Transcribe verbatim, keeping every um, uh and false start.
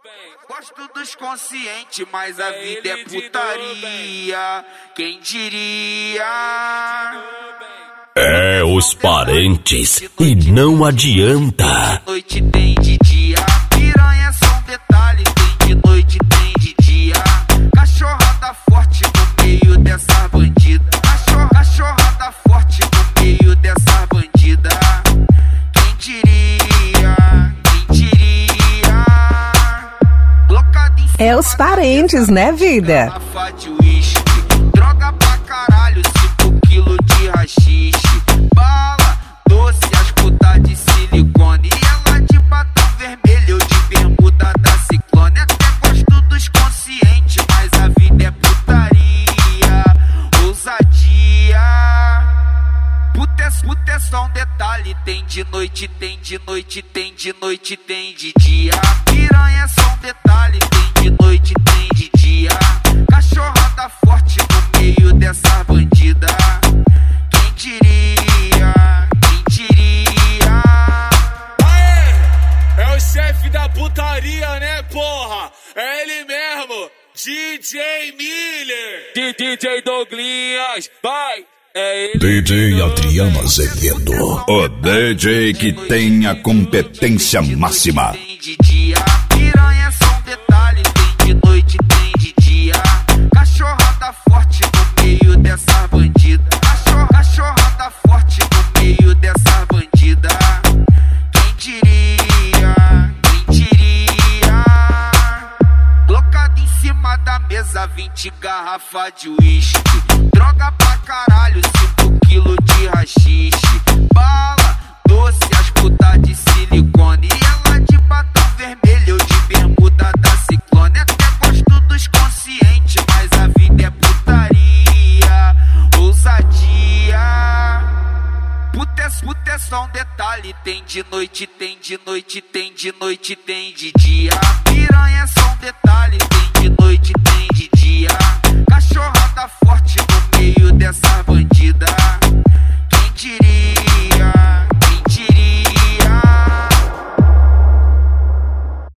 Gosto dos conscientes, mas a vida é putaria. Quem diria? É os parentes e não adianta. De noite tem de dia, piranha é só um detalhe. Tem de noite, tem de dia. Cachorrada forte no meio dessa bandida. Cachorra, cachorrada forte no meio dessa bandida. Quem diria? Quem diria? Blocado em É os parentes, né, vida? garrafa de uísque, droga pra caralho, cinco quilos de rachixe, bala, doce, as putas de silicone, e ela de batom vermelho, de bermuda da Ciclone. Até gosto dos conscientes, mas a vida é putaria, ousadia. Puta é, puta é só um detalhe, tem de noite, tem de noite, tem de noite, tem de dia. Piranha é só um detalhe, tem de noite, tem de dia. Cachorrada forte no meio dessa bandida. Quem diria? Quem diria? Aê! É o chefe da putaria, né, porra? É ele mesmo, D J Miller. D J Douglinhas, vai! É ele. D J Adriano Azevedo, o D J que tem a competência máxima. Tem de dia, piranha é só um detalhe. Tem de noite, tem de dia. Cachorrada forte no meio dessa bandida. Cachorra, cachorrada forte no meio dessa bandida. Quem diria? Quem diria? Colocado em cima da mesa, vinte garrafa de uísque, droga pra caralho, cinco quilos de rachixe, bala, doce, as putas de silicone, e ela de batom vermelho, de bermuda da Ciclone. Até gosto dos conscientes, mas a vida é putaria, ousadia. Puta é, puta é só um detalhe, tem de noite, tem de noite, tem de noite, tem de dia. Piranha é só um detalhe, tem de noite, tem de dia. Cachorrada forte no meio dessa bandida.